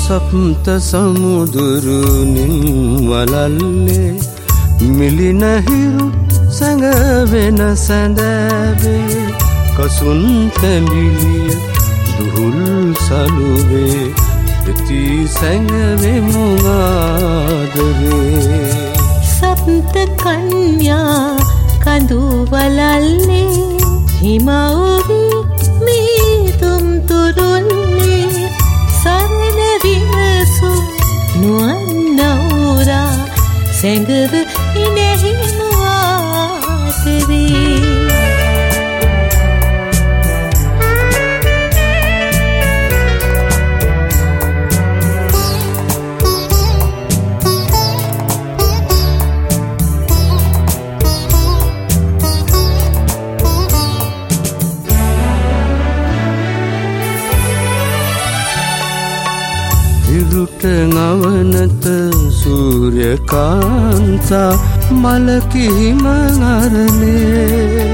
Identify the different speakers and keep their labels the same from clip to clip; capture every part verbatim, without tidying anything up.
Speaker 1: සප්ත සමුදුරුනින් වලල්ලේ මිලිනහිරු සැඟවෙන සැඳෑවේ කසුන් තැඹිලිය දුහුල් සලුවේ එති සැඟවෙමු ආදරේ
Speaker 2: සප්ත කන්‍යා කඳු වලල්ලේ හිමවුවි මීතුම් තුරුල්ලේ සරණ විමසු නුවන් නවුරා සැඟව ඉනෙහිමු ආදරේ
Speaker 1: ඉරුට නවනත සූර්යකාන්තා මලකිහිම අරනේ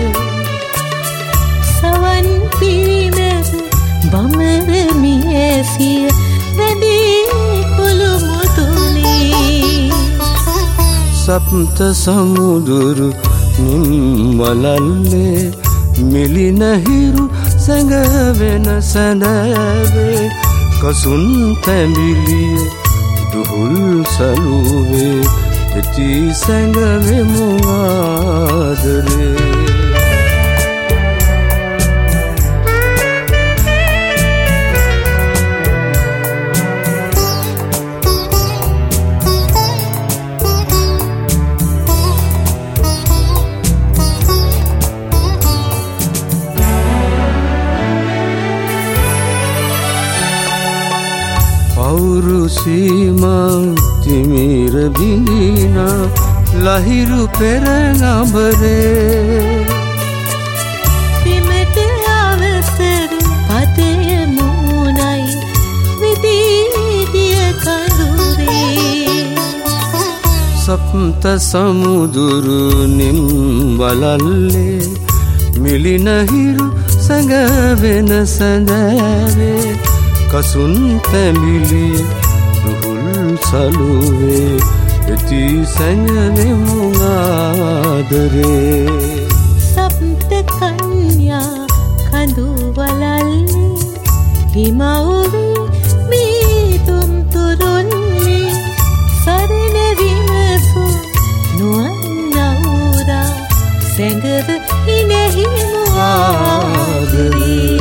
Speaker 2: සවන් පිරිමැද බමර මියසිය රැඳී කුළුමුතුනේ
Speaker 1: සප්ත සමුදුරු නිම් වලල්ලේ මිලිනහිරු සැඟවෙන සැඳෑවේ කසුන් තැඹිලිය දුහුල් සලුවේ එති සැඟවෙමු ආදරේ පෞරුසීමා තිමිර බිඳිනා ලහිරු පෙරඟඹරේ
Speaker 2: පිමට අවසර පතය මුණයි විදීදිය කඳුරේ
Speaker 1: සප්ත සමුදුරුනින් වලල්ලේ මිලිනහිරු සැඟවෙන සැඳෑවේ කසුන් තැඹිලිය දුහුල් සලුවේ එති සැඟවෙමු ආදරේ
Speaker 2: සප්ත කන්‍යා කඳු වලල්ලේ හිමවුවි මීතුම් තුරුල්ලේ සරණ විමසු නුවන් නවුරා සැඟව ඉනෙහිමු ආදරේ